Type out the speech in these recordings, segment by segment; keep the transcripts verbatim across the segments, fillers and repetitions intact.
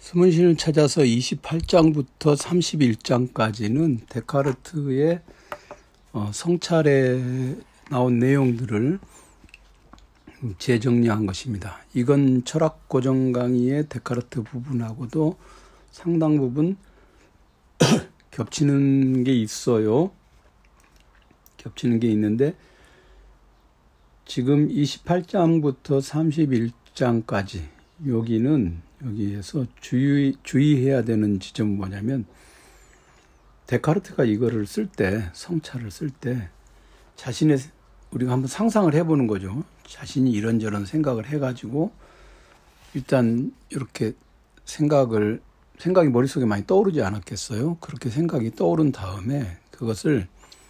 숨은신을 찾아서 이십팔 장부터 삼십일 장까지는 데카르트의 성찰에 나온 내용들을 재정리한 것입니다. 이건 철학 고정 강의의 데카르트 부분하고도 상당 부분 겹치는 게 있어요. 겹치는 게 있는데 지금 이십팔 장부터 삼십일 장까지 여기는 여기에서 주의, 주의해야 되는 지점은 뭐냐면 데카르트가 이거를 쓸 때, 성찰을 쓸 때 자신의, 우리가 한번 상상을 해보는 거죠. 자신이 이런저런 생각을 해가지고 일단 이렇게 생각을, 생각이 머릿속에 많이 떠오르지 않았겠어요? 그렇게 생각이 떠오른 다음에 그것을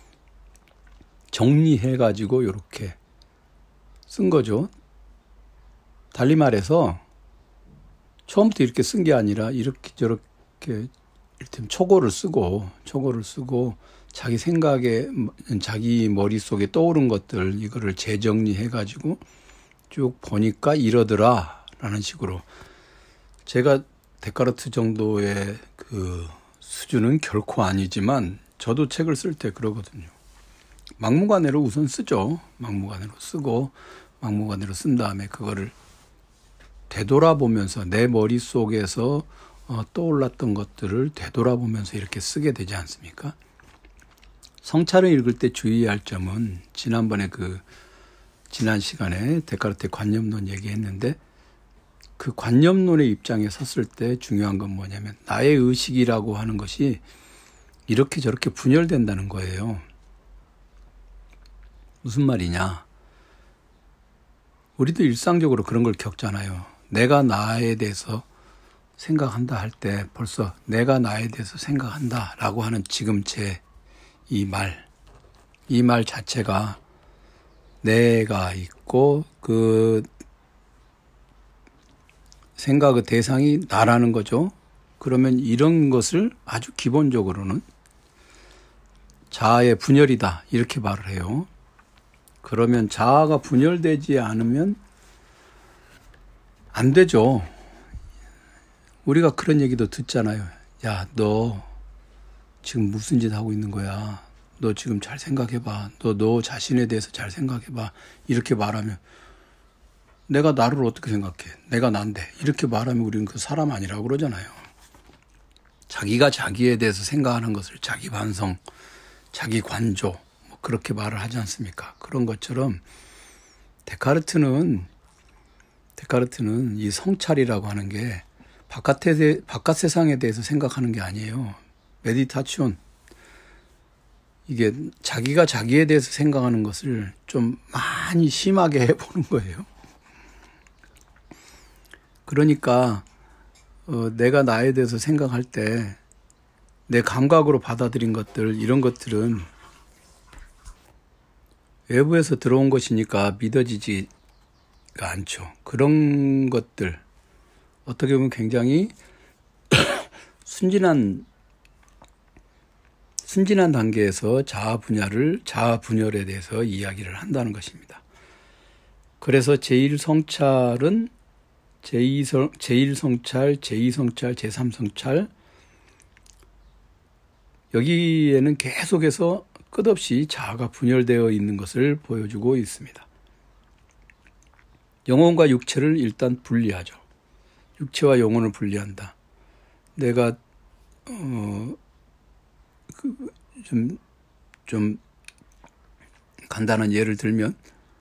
정리해가지고 이렇게 쓴 거죠. 달리 말해서 처음부터 이렇게 쓴 게 아니라 이렇게 저렇게 이를테면 초고를 쓰고 초고를 쓰고 자기 생각에 자기 머릿속에 떠오른 것들 이거를 재정리해 가지고 쭉 보니까 이러더라 라는 식으로. 제가 데카르트 정도의 그 수준은 결코 아니지만 저도 책을 쓸 때 그러거든요. 막무가내로 우선 쓰죠. 막무가내로 쓰고 막무가내로 쓴 다음에 그거를 되돌아보면서 내 머릿속에서 어, 떠올랐던 것들을 되돌아보면서 이렇게 쓰게 되지 않습니까? 성찰을 읽을 때 주의해야 할 점은 지난번에 그 지난 시간에 데카르트의 관념론 얘기했는데 그 관념론의 입장에 섰을 때 중요한 건 뭐냐면 나의 의식이라고 하는 것이 이렇게 저렇게 분열된다는 거예요. 무슨 말이냐? 우리도 일상적으로 그런 걸 겪잖아요. 내가 나에 대해서 생각한다 할 때 벌써 내가 나에 대해서 생각한다 라고 하는 지금 제 이 말, 이 말 자체가 내가 있고 그 생각의 대상이 나라는 거죠. 그러면 이런 것을 아주 기본적으로는 자아의 분열이다 이렇게 말을 해요. 그러면 자아가 분열되지 않으면 안 되죠. 우리가 그런 얘기도 듣잖아요. 야, 너 지금 무슨 짓 하고 있는 거야? 너 지금 잘 생각해봐. 너, 너 자신에 대해서 잘 생각해봐. 이렇게 말하면 내가 나를 어떻게 생각해? 내가 난데. 이렇게 말하면 우리는 그 사람 아니라고 그러잖아요. 자기가 자기에 대해서 생각하는 것을 자기 반성, 자기 관조 뭐 그렇게 말을 하지 않습니까? 그런 것처럼 데카르트는 데카르트는 이 성찰이라고 하는 게 바깥에, 바깥 세상에 대해서 생각하는 게 아니에요. 메디타치온. 이게 자기가 자기에 대해서 생각하는 것을 좀 많이 심하게 해보는 거예요. 그러니까 어, 내가 나에 대해서 생각할 때 내 감각으로 받아들인 것들, 이런 것들은 외부에서 들어온 것이니까 믿어지지 않죠. 그런 것들 어떻게 보면 굉장히 순진한 순진한 단계에서 자아 분야를 자아 분열에 대해서 이야기를 한다는 것입니다. 그래서 제일 성찰은 제이 성, 제일 성찰, 제이 성찰, 제삼 성찰 여기에는 계속해서 끝없이 자아가 분열되어 있는 것을 보여주고 있습니다. 영혼과 육체를 일단 분리하죠. 육체와 영혼을 분리한다. 내가 어, 그, 좀, 좀 간단한 예를 들면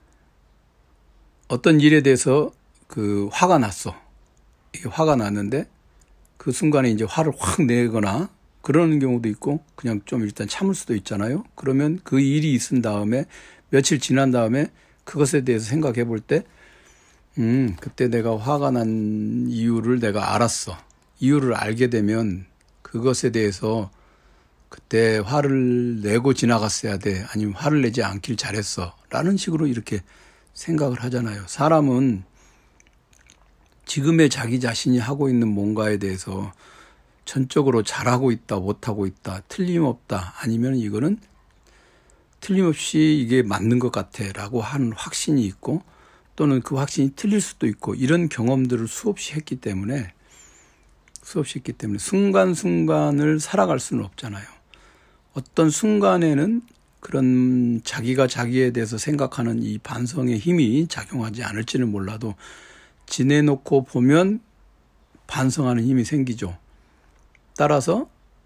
어떤 일에 대해서 그 화가 났어. 이게 화가 났는데 그 순간에 이제 화를 확 내거나 그러는 경우도 있고 그냥 좀 일단 참을 수도 있잖아요. 그러면 그 일이 있은 다음에 며칠 지난 다음에 그것에 대해서 생각해 볼 때 음, 그때 내가 화가 난 이유를 내가 알았어. 이유를 알게 되면 그것에 대해서 그때 화를 내고 지나갔어야 돼. 아니면 화를 내지 않길 잘했어. 라는 식으로 이렇게 생각을 하잖아요. 사람은 지금의 자기 자신이 하고 있는 뭔가에 대해서 전적으로 잘하고 있다, 못하고 있다, 틀림없다, 아니면 이거는 틀림없이 이게 맞는 것 같아 라고 하는 확신이 있고 또는 그 확신이 틀릴 수도 있고 이런 경험들을 수없이 했기 때문에 수없이 있기 때문에 순간순간을 살아갈 수는 없잖아요. 어떤 순간에는 그런 자기가 자기에 대해서 생각하는 이 반성의 힘이 작용하지 않을지는 몰라도 지내놓고 보면 반성하는 힘이 생기죠. 따라서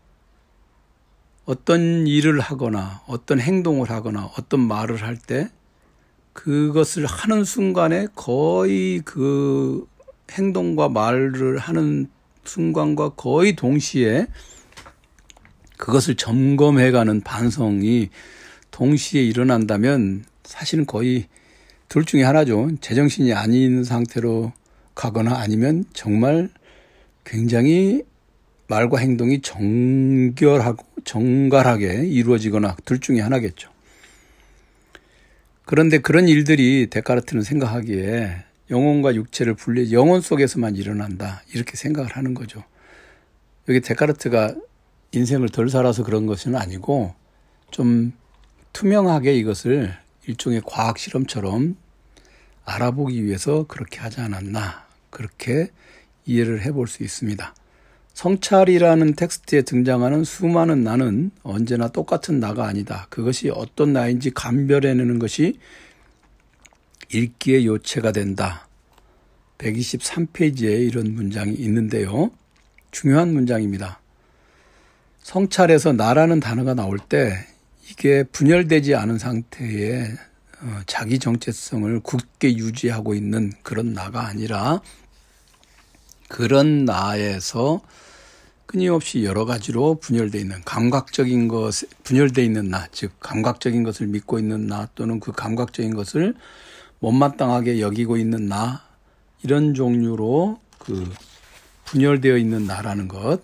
어떤 일을 하거나 어떤 행동을 하거나 어떤 말을 할 때 그것을 하는 순간에 거의 그 행동과 말을 하는 순간과 거의 동시에 그것을 점검해가는 반성이 동시에 일어난다면 사실은 거의 둘 중에 하나죠. 제정신이 아닌 상태로 가거나 아니면 정말 굉장히 말과 행동이 정결하고 정갈하게 이루어지거나 둘 중에 하나겠죠. 그런데 그런 일들이 데카르트는 생각하기에 영혼과 육체를 분리, 영혼 속에서만 일어난다 이렇게 생각을 하는 거죠. 여기 데카르트가 인생을 덜 살아서 그런 것은 아니고 좀 투명하게 이것을 일종의 과학 실험처럼 알아보기 위해서 그렇게 하지 않았나 그렇게 이해를 해볼 수 있습니다. 성찰이라는 텍스트에 등장하는 수많은 나는 언제나 똑같은 나가 아니다. 그것이 어떤 나인지 감별해내는 것이 읽기의 요체가 된다. 백이십삼 페이지에 이런 문장이 있는데요. 중요한 문장입니다. 성찰에서 나라는 단어가 나올 때 이게 분열되지 않은 상태에 자기 정체성을 굳게 유지하고 있는 그런 나가 아니라 그런 나에서 끊임없이 여러 가지로 분열되어 있는 감각적인 것, 분열되어 있는 나, 즉 감각적인 것을 믿고 있는 나 또는 그 감각적인 것을 못마땅하게 여기고 있는 나, 이런 종류로 그 분열되어 있는 나라는 것,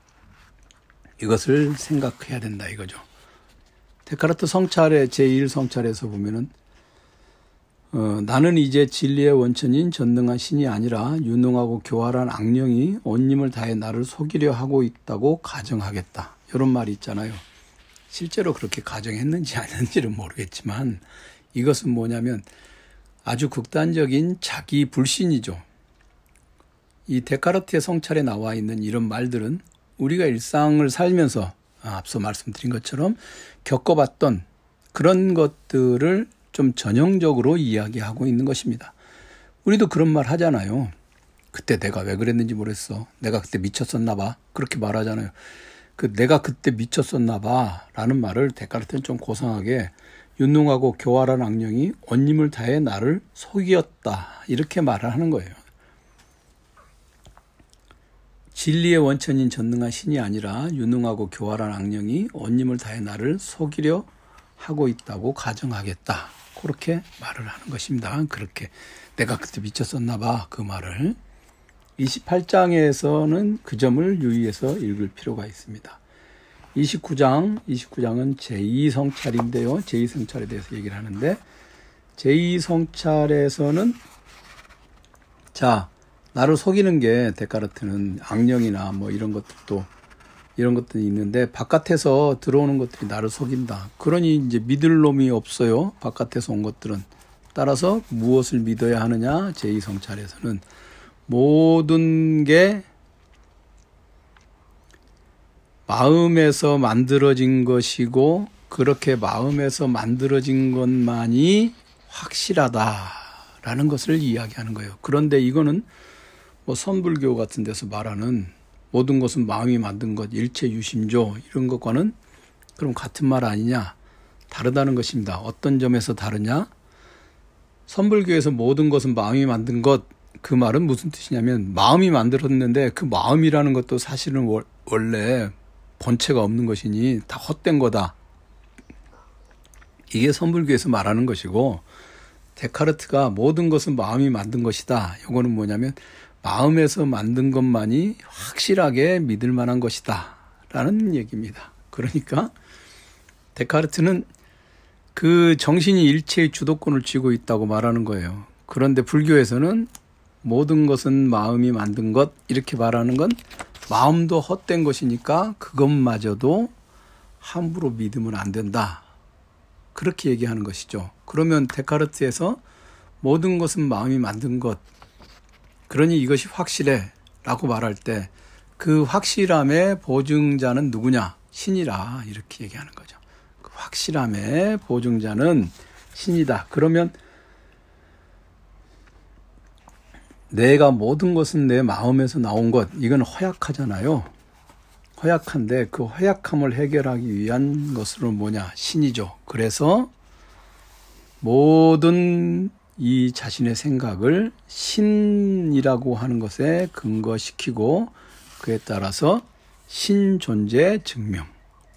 이것을 생각해야 된다 이거죠. 데카르트 성찰의 제일 성찰에서 보면은 어, 나는 이제 진리의 원천인 전능한 신이 아니라 유능하고 교활한 악령이 온 힘을 다해 나를 속이려 하고 있다고 가정하겠다. 이런 말이 있잖아요. 실제로 그렇게 가정했는지 아닌지는 모르겠지만 이것은 뭐냐면 아주 극단적인 자기 불신이죠. 이 데카르트의 성찰에 나와 있는 이런 말들은 우리가 일상을 살면서 앞서 말씀드린 것처럼 겪어봤던 그런 것들을 좀 전형적으로 이야기하고 있는 것입니다. 우리도 그런 말 하잖아요. 그때 내가 왜 그랬는지 모르겠어. 내가 그때 미쳤었나 봐. 그렇게 말하잖아요. 그 내가 그때 미쳤었나 봐 라는 말을 데카르트는 좀 고상하게 유능하고 교활한 악령이 온 힘을 다해 나를 속였다 이렇게 말을 하는 거예요. 진리의 원천인 전능한 신이 아니라 유능하고 교활한 악령이 온 힘을 다해 나를 속이려 하고 있다고 가정하겠다. 그렇게 말을 하는 것입니다. 그렇게 내가 그때 미쳤었나 봐 그 말을. 이십팔 장에서는 그 점을 유의해서 읽을 필요가 있습니다. 이십구 장, 이십구 장은 제이 성찰인데요. 제이 성찰에 대해서 얘기를 하는데 제이 성찰에서는 자 나를 속이는 게 데카르트는 악령이나 뭐 이런 것들도 이런 것들이 있는데 바깥에서 들어오는 것들이 나를 속인다. 그러니 이제 믿을 놈이 없어요. 바깥에서 온 것들은. 따라서 무엇을 믿어야 하느냐? 제이 성찰에서는 모든 게 마음에서 만들어진 것이고 그렇게 마음에서 만들어진 것만이 확실하다라는 것을 이야기하는 거예요. 그런데 이거는 뭐 선불교 같은 데서 말하는 모든 것은 마음이 만든 것, 일체 유심조 이런 것과는 그럼 같은 말 아니냐? 다르다는 것입니다. 어떤 점에서 다르냐? 선불교에서 모든 것은 마음이 만든 것, 그 말은 무슨 뜻이냐면 마음이 만들었는데 그 마음이라는 것도 사실은 원래 본체가 없는 것이니 다 헛된 거다. 이게 선불교에서 말하는 것이고 데카르트가 모든 것은 마음이 만든 것이다. 이거는 뭐냐면 마음에서 만든 것만이 확실하게 믿을 만한 것이다 라는 얘기입니다. 그러니까 데카르트는 그 정신이 일체의 주도권을 쥐고 있다고 말하는 거예요. 그런데 불교에서는 모든 것은 마음이 만든 것 이렇게 말하는 건 마음도 헛된 것이니까 그것마저도 함부로 믿으면 안 된다. 그렇게 얘기하는 것이죠. 그러면 데카르트에서 모든 것은 마음이 만든 것 그러니 이것이 확실해 라고 말할 때 그 확실함의 보증자는 누구냐? 신이라 이렇게 얘기하는 거죠. 그 확실함의 보증자는 신이다. 그러면 내가 모든 것은 내 마음에서 나온 것, 이건 허약하잖아요. 허약한데 그 허약함을 해결하기 위한 것으로 뭐냐? 신이죠. 그래서 모든 이 자신의 생각을 신이라고 하는 것에 근거시키고 그에 따라서 신존재 증명,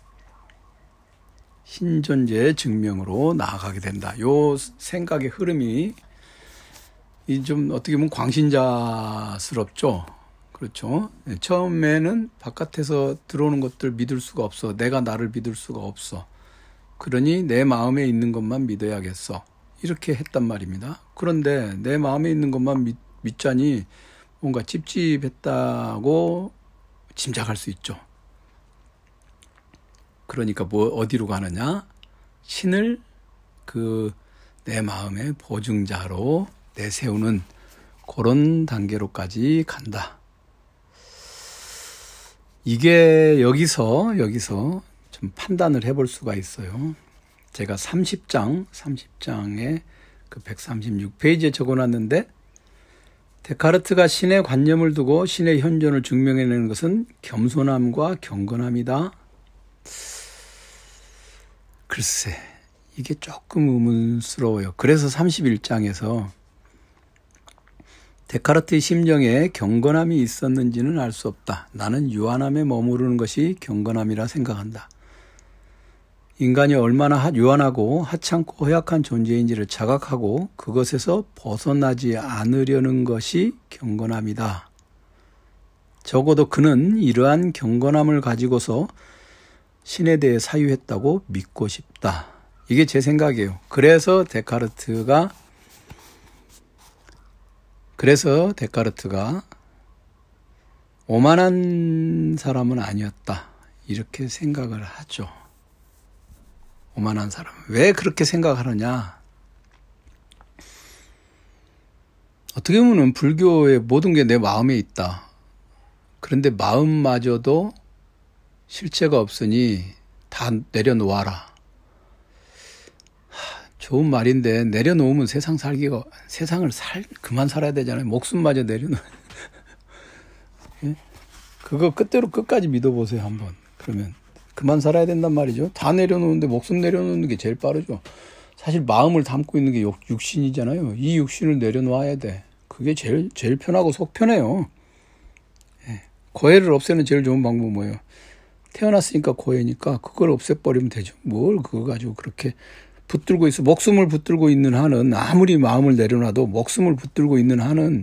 신존재의 증명으로 나아가게 된다. 요 생각의 흐름이 좀 어떻게 보면 광신자스럽죠. 그렇죠. 처음에는 바깥에서 들어오는 것들 믿을 수가 없어. 내가 나를 믿을 수가 없어. 그러니 내 마음에 있는 것만 믿어야겠어. 이렇게 했단 말입니다. 그런데 내 마음에 있는 것만 믿, 믿자니 뭔가 찝찝했다고 짐작할 수 있죠. 그러니까 뭐 어디로 가느냐? 신을 그 내 마음의 보증자로 내세우는 그런 단계로까지 간다. 이게 여기서 여기서 좀 판단을 해볼 수가 있어요. 제가 삼십 장, 삼십 장에 그 백삼십육 페이지에 적어놨는데, 데카르트가 신의 관념을 두고 신의 현존을 증명해내는 것은 겸손함과 경건함이다. 글쎄, 이게 조금 의문스러워요. 그래서 삼십일 장에서 데카르트의 심정에 경건함이 있었는지는 알 수 없다. 나는 유한함에 머무르는 것이 경건함이라 생각한다. 인간이 얼마나 유한하고 하찮고 허약한 존재인지를 자각하고 그것에서 벗어나지 않으려는 것이 경건함이다. 적어도 그는 이러한 경건함을 가지고서 신에 대해 사유했다고 믿고 싶다. 이게 제 생각이에요. 그래서 데카르트가 그래서 데카르트가 오만한 사람은 아니었다. 이렇게 생각을 하죠. 오만한 사람. 왜 그렇게 생각하느냐? 어떻게 보면 불교의 모든 게 내 마음에 있다. 그런데 마음마저도 실체가 없으니 다 내려놓아라. 좋은 말인데 내려놓으면 세상 살기가 세상을 살 그만 살아야 되잖아요. 목숨마저 내려놓. 예? 그거 끝대로 끝까지 믿어보세요 한번. 그러면 그만 살아야 된단 말이죠. 다 내려놓는데 목숨 내려놓는 게 제일 빠르죠. 사실 마음을 담고 있는 게 육신이잖아요. 이 육신을 내려놓아야 돼. 그게 제일 제일 편하고 속 편해요. 예. 고해를 없애는 제일 좋은 방법은 뭐예요? 태어났으니까 고해니까 그걸 없애버리면 되죠. 뭘 그거 가지고 그렇게 붙들고 있어. 목숨을 붙들고 있는 한은 아무리 마음을 내려놔도 목숨을 붙들고 있는 한은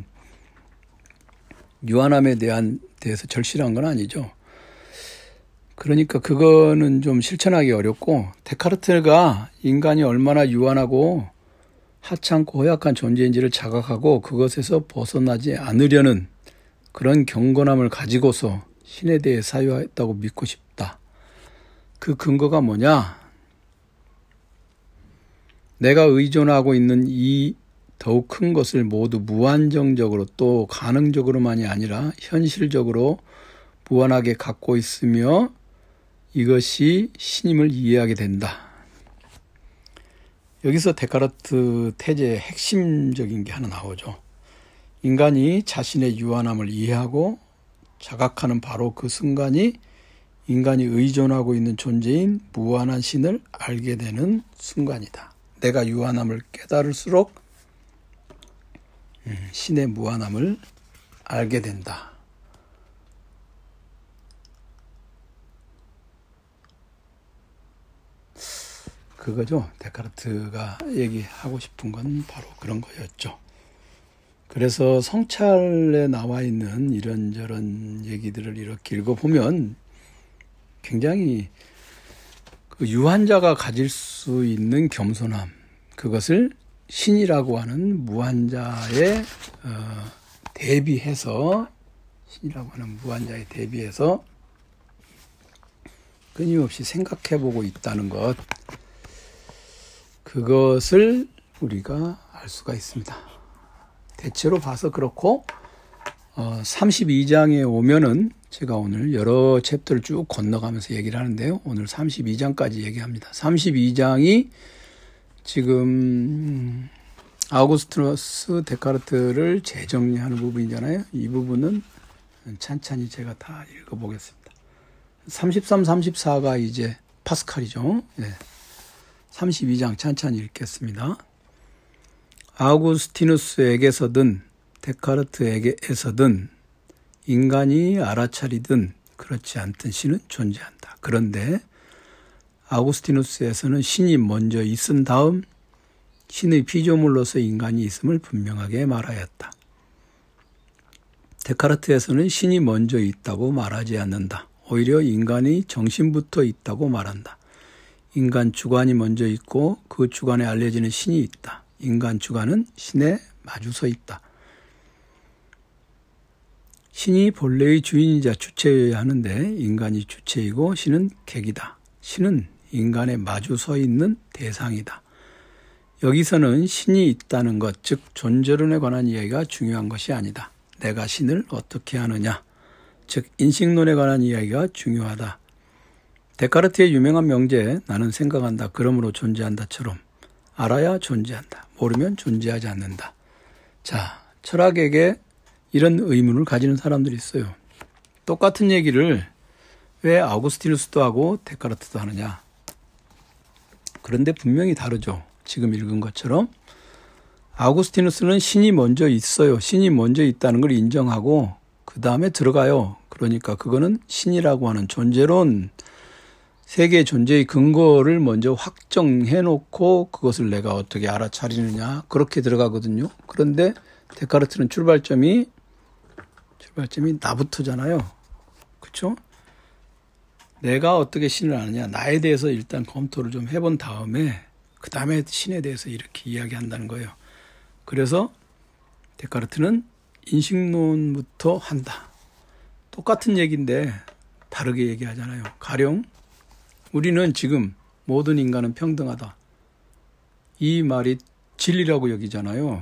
유한함에 대한 대해서 절실한 건 아니죠. 그러니까 그거는 좀 실천하기 어렵고, 데카르트가 인간이 얼마나 유한하고 하찮고 허약한 존재인지를 자각하고 그것에서 벗어나지 않으려는 그런 경건함을 가지고서 신에 대해 사유했다고 믿고 싶다. 그 근거가 뭐냐? 내가 의존하고 있는 이 더욱 큰 것을 모두 무한정적으로 또 가능적으로만이 아니라 현실적으로 무한하게 갖고 있으며 이것이 신임을 이해하게 된다. 여기서 데카르트 태제의 핵심적인 게 하나 나오죠. 인간이 자신의 유한함을 이해하고 자각하는 바로 그 순간이 인간이 의존하고 있는 존재인 무한한 신을 알게 되는 순간이다. 내가 유한함을 깨달을수록 신의 무한함을 알게 된다. 그거죠. 데카르트가 얘기하고 싶은 건 바로 그런 거였죠. 그래서 성찰에 나와 있는 이런저런 얘기들을 이렇게 읽어보면 굉장히 그 유한자가 가질 수 있는 겸손함, 그것을 신이라고 하는 무한자에 어, 대비해서 신이라고 하는 무한자에 대비해서 끊임없이 생각해보고 있다는 것, 그것을 우리가 알 수가 있습니다. 대체로 봐서 그렇고 어, 삼십이 장에 오면은 제가 오늘 여러 챕터를 쭉 건너가면서 얘기를 하는데요. 오늘 삼십이 장까지 얘기합니다. 삼십이 장이 지금 아우구스티누스 데카르트를 재정리하는 부분이잖아요. 이 부분은 찬찬히 제가 다 읽어보겠습니다. 삼십삼, 삼십사가 이제 파스칼이죠. 네. 삼십이 장 찬찬히 읽겠습니다. 아우구스티누스에게서든 데카르트에게서든 인간이 알아차리든 그렇지 않든 신은 존재한다. 그런데 아우구스티누스에서는 신이 먼저 있은 다음 신의 피조물로서 인간이 있음을 분명하게 말하였다. 데카르트에서는 신이 먼저 있다고 말하지 않는다. 오히려 인간의 정신부터 있다고 말한다. 인간 주관이 먼저 있고 그 주관에 알려지는 신이 있다. 인간 주관은 신에 마주서 있다. 신이 본래의 주인이자 주체여야 하는데 인간이 주체이고 신은 객이다. 신은 인간에 마주 서 있는 대상이다. 여기서는 신이 있다는 것, 즉 존재론에 관한 이야기가 중요한 것이 아니다. 내가 신을 어떻게 하느냐, 즉 인식론에 관한 이야기가 중요하다. 데카르트의 유명한 명제 나는 생각한다, 그러므로 존재한다처럼 알아야 존재한다, 모르면 존재하지 않는다. 자, 철학에게 이런 의문을 가지는 사람들이 있어요. 똑같은 얘기를 왜 아우구스티누스도 하고 데카르트도 하느냐. 그런데 분명히 다르죠. 지금 읽은 것처럼 아우구스티누스는 신이 먼저 있어요. 신이 먼저 있다는 걸 인정하고 그 다음에 들어가요. 그러니까 그거는 신이라고 하는 존재론, 세계의 존재의 근거를 먼저 확정해 놓고 그것을 내가 어떻게 알아차리느냐, 그렇게 들어가거든요. 그런데 데카르트는 출발점이 출발점이 나부터잖아요. 그렇죠? 내가 어떻게 신을 아느냐, 나에 대해서 일단 검토를 좀 해본 다음에 그 다음에 신에 대해서 이렇게 이야기한다는 거예요. 그래서 데카르트는 인식론부터 한다. 똑같은 얘기인데 다르게 얘기하잖아요. 가령 우리는 지금 모든 인간은 평등하다, 이 말이 진리라고 여기잖아요.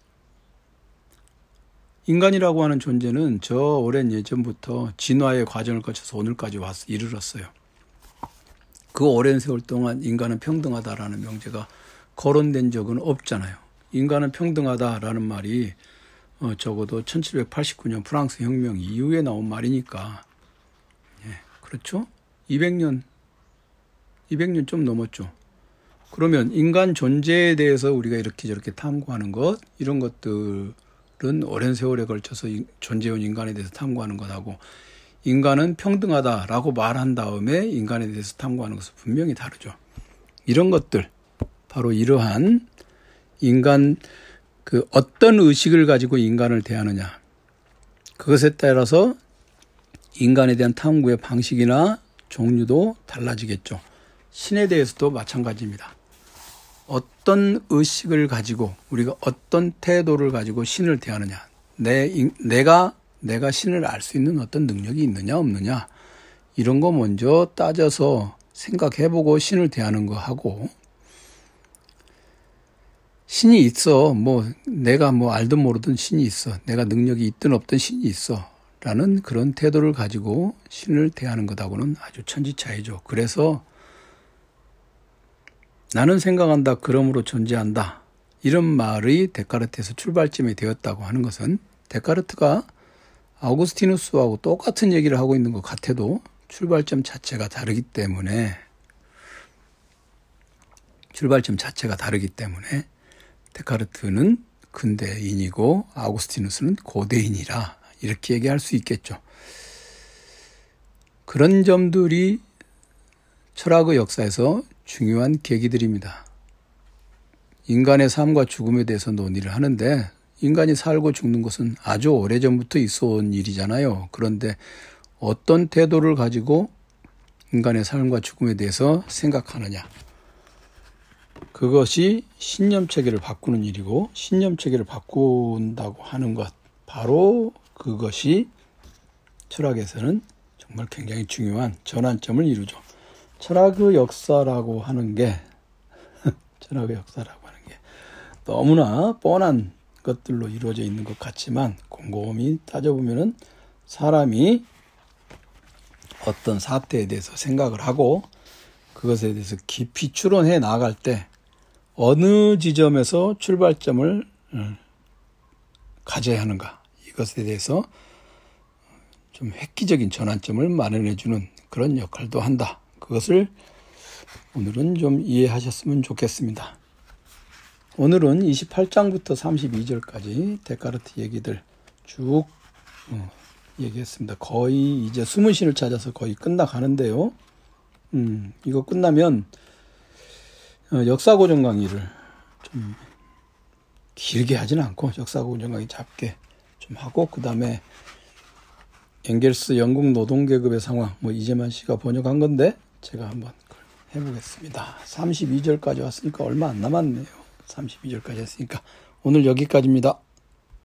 인간이라고 하는 존재는 저 오랜 예전부터 진화의 과정을 거쳐서 오늘까지 와서 이르렀어요. 그 오랜 세월 동안 인간은 평등하다라는 명제가 거론된 적은 없잖아요. 인간은 평등하다라는 말이 어, 적어도 천칠백팔십구 년 프랑스 혁명 이후에 나온 말이니까. 예, 그렇죠? 이백 년, 이백 년 좀 넘었죠. 그러면 인간 존재에 대해서 우리가 이렇게 저렇게 탐구하는 것, 이런 것들은 오랜 세월에 걸쳐서 존재해온 인간에 대해서 탐구하는 것하고, 인간은 평등하다라고 말한 다음에 인간에 대해서 탐구하는 것은 분명히 다르죠. 이런 것들, 바로 이러한 인간, 그 어떤 의식을 가지고 인간을 대하느냐, 그것에 따라서 인간에 대한 탐구의 방식이나 종류도 달라지겠죠. 신에 대해서도 마찬가지입니다. 어떤 의식을 가지고 우리가 어떤 태도를 가지고 신을 대하느냐, 내, 내가 내가 신을 알 수 있는 어떤 능력이 있느냐 없느냐, 이런 거 먼저 따져서 생각해보고 신을 대하는 거 하고, 신이 있어, 뭐 내가 뭐 알든 모르든 신이 있어, 내가 능력이 있든 없든 신이 있어 라는 그런 태도를 가지고 신을 대하는 것하고는 아주 천지차이죠. 그래서 나는 생각한다, 그러므로 존재한다, 이런 말의 데카르트에서 출발점이 되었다고 하는 것은 데카르트가 아우구스티누스하고 똑같은 얘기를 하고 있는 것 같아도 출발점 자체가 다르기 때문에 출발점 자체가 다르기 때문에 데카르트는 근대인이고 아우구스티누스는 고대인이라 이렇게 얘기할 수 있겠죠. 그런 점들이 철학의 역사에서 중요한 계기들입니다. 인간의 삶과 죽음에 대해서 논의를 하는데 인간이 살고 죽는 것은 아주 오래전부터 있어온 일이잖아요. 그런데 어떤 태도를 가지고 인간의 삶과 죽음에 대해서 생각하느냐, 그것이 신념체계를 바꾸는 일이고, 신념체계를 바꾼다고 하는 것, 바로 그것이 철학에서는 정말 굉장히 중요한 전환점을 이루죠. 철학의 역사라고 하는 게 철학의 역사라고 하는 게 너무나 뻔한 것들로 이루어져 있는 것 같지만 곰곰이 따져보면은 사람이 어떤 사태에 대해서 생각을 하고 그것에 대해서 깊이 추론해 나갈 때 어느 지점에서 출발점을 가져야 하는가, 이것에 대해서 좀 획기적인 전환점을 마련해주는 그런 역할도 한다. 그것을 오늘은 좀 이해하셨으면 좋겠습니다. 오늘은 이십팔 장부터 삼십이 절까지 데카르트 얘기들 쭉 어, 얘기했습니다. 거의 이제 숨은 신을 찾아서 거의 끝나가는데요. 음, 이거 끝나면 어, 역사고정 강의를 좀 길게 하지는 않고 역사고정 강의 짧게 좀 하고, 그 다음에 엥겔스 영국 노동계급의 상황, 뭐 이재만 씨가 번역한 건데 제가 한번 해보겠습니다. 삼십이 절까지 왔으니까 얼마 안 남았네요. 삼십이 절까지 했으니까 오늘 여기까지입니다.